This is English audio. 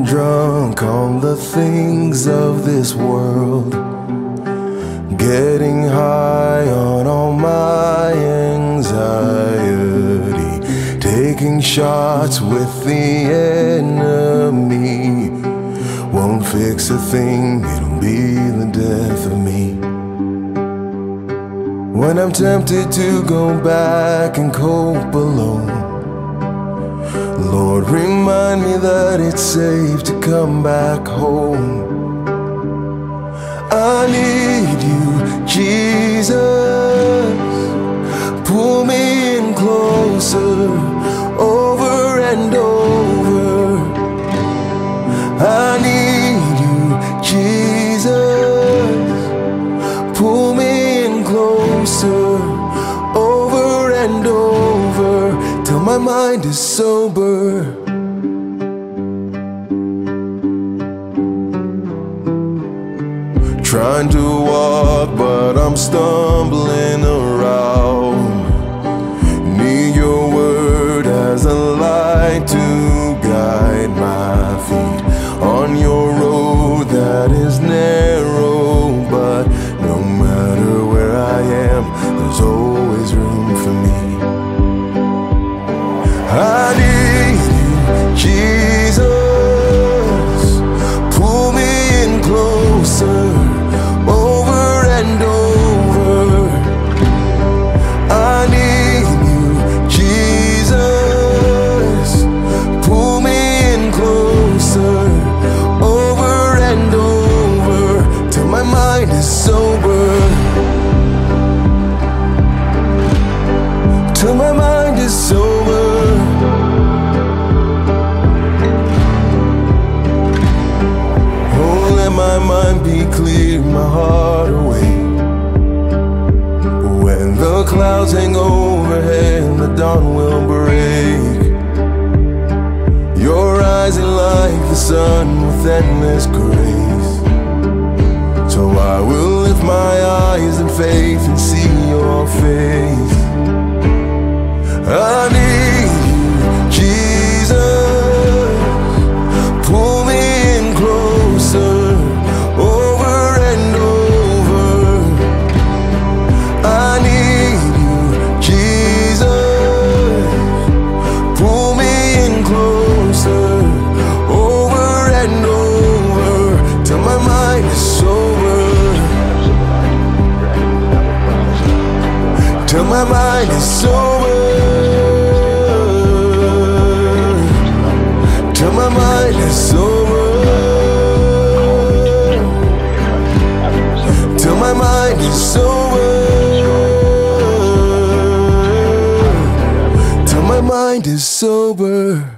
drunk on the things of this world, getting high on all my anxiety, taking shots with the enemy. Won't fix a thing, it'll be the death of me. When I'm tempted to go back and cope alone, Lord, remind me that it's safe to come back home. I need you, Jesus. Pull me in closer, over and over. I need you, Jesus. Pull me in closer, over and over, till my mind is sober. Trying to walk, but I'm stumbling around. Need your word as a light to guide my feet on your road that is narrow, but no matter where I am, there's always room for me. I need you, Jesus. Pull me in closer, over and over. I need you, Jesus. Pull me in closer, over and over, till my mind is sober. Till my mind is sober. My mind be clear, my heart awake. When the clouds hang overhead, the dawn will break. You're rising like the sun with endless grace. So I will lift my eyes in faith and see your face. I need you, Jesus. Pull me in closer, till my mind is sober. Till my mind is sober. Till my mind is sober. Till my mind is sober.